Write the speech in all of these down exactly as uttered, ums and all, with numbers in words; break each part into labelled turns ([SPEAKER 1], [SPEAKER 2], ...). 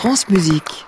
[SPEAKER 1] France Musique.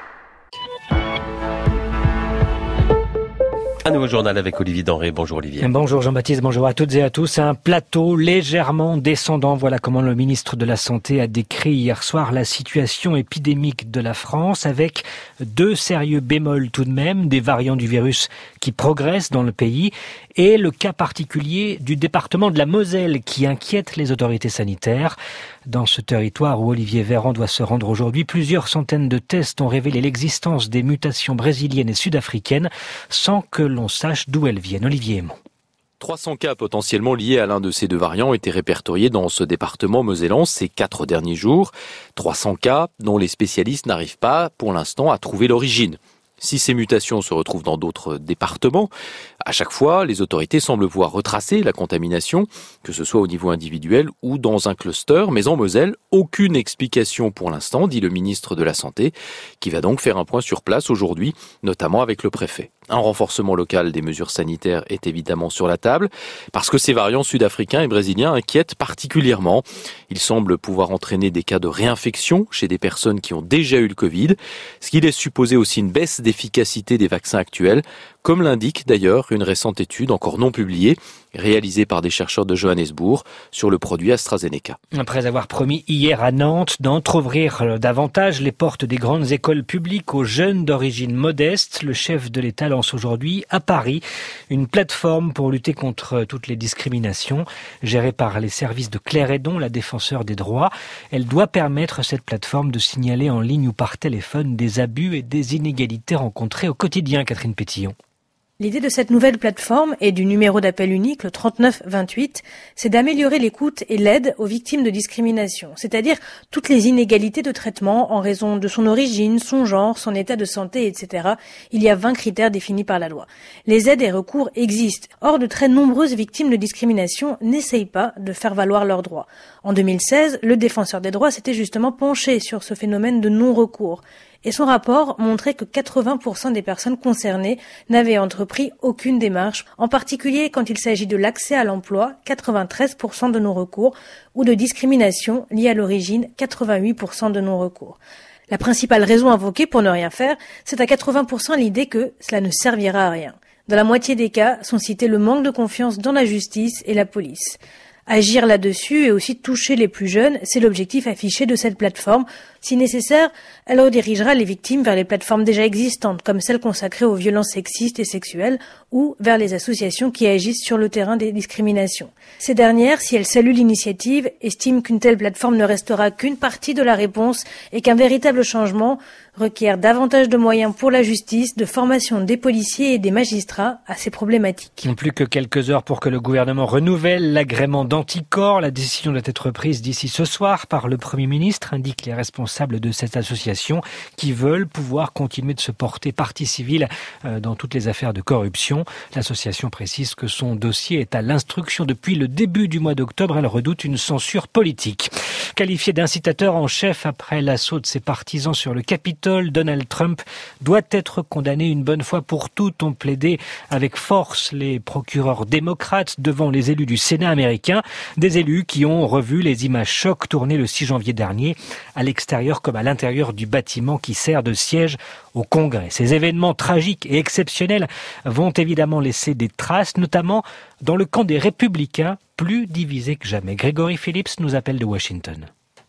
[SPEAKER 2] Un nouveau journal avec Olivier Denré. Bonjour Olivier.
[SPEAKER 3] Bonjour Jean-Baptiste, bonjour à toutes et à tous. Un plateau légèrement descendant. Voilà comment le ministre de la Santé a décrit hier soir la situation épidémique de la France, avec deux sérieux bémols tout de même, des variants du virus qui progressent dans le pays et le cas particulier du département de la Moselle qui inquiète les autorités sanitaires. Dans ce territoire où Olivier Véran doit se rendre aujourd'hui, plusieurs centaines de tests ont révélé l'existence des mutations brésiliennes et sud-africaines sans que l'on sache d'où elles viennent. Olivier Aymon.
[SPEAKER 4] trois cents cas potentiellement liés à l'un de ces deux variants ont été répertoriés dans ce département mosellan ces quatre derniers jours. trois cents cas dont les spécialistes n'arrivent pas, pour l'instant, à trouver l'origine. Si ces mutations se retrouvent dans d'autres départements, à chaque fois, les autorités semblent pouvoir retracer la contamination, que ce soit au niveau individuel ou dans un cluster. Mais en Moselle, aucune explication pour l'instant, dit le ministre de la Santé, qui va donc faire un point sur place aujourd'hui, notamment avec le préfet. Un renforcement local des mesures sanitaires est évidemment sur la table, parce que ces variants sud-africains et brésiliens inquiètent particulièrement. Ils semblent pouvoir entraîner des cas de réinfection chez des personnes qui ont déjà eu le Covid, ce qui laisse supposer aussi une baisse d'efficacité des vaccins actuels, comme l'indique d'ailleurs une récente étude encore non publiée, réalisée par des chercheurs de Johannesburg sur le produit AstraZeneca.
[SPEAKER 3] Après avoir promis hier à Nantes d'entrouvrir davantage les portes des grandes écoles publiques aux jeunes d'origine modeste, le chef de l'État lance aujourd'hui à Paris une plateforme pour lutter contre toutes les discriminations, gérée par les services de Claire Hédon, la défenseure des droits. Elle doit permettre, cette plateforme, de signaler en ligne ou par téléphone des abus et des inégalités rencontrées au quotidien. Catherine Pétillon.
[SPEAKER 5] L'idée de cette nouvelle plateforme et du numéro d'appel unique, le trente-neuf vingt-huit, c'est d'améliorer l'écoute et l'aide aux victimes de discrimination, c'est-à-dire toutes les inégalités de traitement en raison de son origine, son genre, son état de santé, et cetera. Il y a vingt critères définis par la loi. Les aides et recours existent. Or, de très nombreuses victimes de discrimination n'essayent pas de faire valoir leurs droits. En deux mille seize, le défenseur des droits s'était justement penché sur ce phénomène de non-recours. Et son rapport montrait que quatre-vingts pour cent des personnes concernées n'avaient entrepris aucune démarche, en particulier quand il s'agit de l'accès à l'emploi, quatre-vingt-treize pour cent de non-recours, ou de discrimination liée à l'origine, quatre-vingt-huit pour cent de non-recours. La principale raison invoquée pour ne rien faire, c'est à quatre-vingts pour cent l'idée que cela ne servira à rien. Dans la moitié des cas, sont cités le manque de confiance dans la justice et la police. Agir là-dessus et aussi toucher les plus jeunes, c'est l'objectif affiché de cette plateforme. Si nécessaire, elle redirigera les victimes vers les plateformes déjà existantes, comme celles consacrées aux violences sexistes et sexuelles, ou vers les associations qui agissent sur le terrain des discriminations. Ces dernières, si elles saluent l'initiative, estiment qu'une telle plateforme ne restera qu'une partie de la réponse et qu'un véritable changement requiert davantage de moyens pour la justice, de formation des policiers et des magistrats à ces problématiques.
[SPEAKER 3] Plus que quelques heures pour que le gouvernement renouvelle l'agrément d'anticorps. La décision doit être prise d'ici ce soir par le Premier ministre, indiquent les responsables de cette association, qui veulent pouvoir continuer de se porter partie civile dans toutes les affaires de corruption. L'association précise que son dossier est à l'instruction depuis le début du mois d'octobre. Elle redoute une censure politique. Qualifié d'incitateur en chef après l'assaut de ses partisans sur le Capitole, Donald Trump doit être condamné une bonne fois pour toutes, ont plaidé avec force les procureurs démocrates devant les élus du Sénat américain. Des élus qui ont revu les images chocs tournées le six janvier dernier à l'extérieur comme à l'intérieur du bâtiment qui sert de siège au Congrès. Ces événements tragiques et exceptionnels vont évidemment laisser des traces, notamment dans le camp des Républicains, plus divisé que jamais. Grégory Phillips nous appelle de Washington.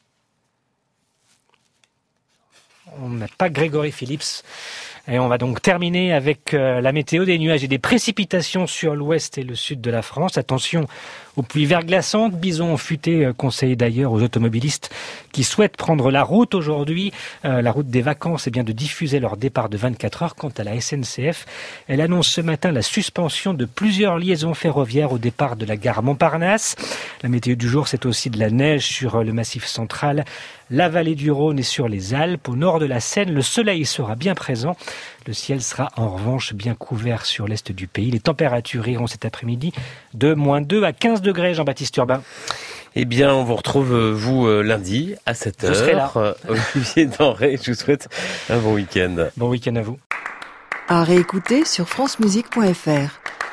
[SPEAKER 3] On n'a pas Grégory Phillips. Et on va donc terminer avec euh, la météo, des nuages et des précipitations sur l'ouest et le sud de la France. Attention aux pluies verglaçantes. Bison futé euh, conseille d'ailleurs aux automobilistes qui souhaitent prendre la route aujourd'hui, euh, la route des vacances, et bien de diffuser leur départ de vingt-quatre heures. Quant à la S N C F, elle annonce ce matin la suspension de plusieurs liaisons ferroviaires au départ de la gare Montparnasse. La météo du jour, c'est aussi de la neige sur le massif central, la vallée du Rhône et sur les Alpes. Au nord de la Seine, le soleil sera bien présent. Le ciel sera en revanche bien couvert sur l'est du pays. Les températures iront cet après-midi de moins deux à quinze degrés. Jean-Baptiste Urbain.
[SPEAKER 2] Eh bien, on vous retrouve, vous, lundi à sept heures.
[SPEAKER 3] Je serai là.
[SPEAKER 2] Olivier Denré, je vous souhaite un bon week-end.
[SPEAKER 3] Bon week-end à vous.
[SPEAKER 1] À réécouter sur francemusique point f r.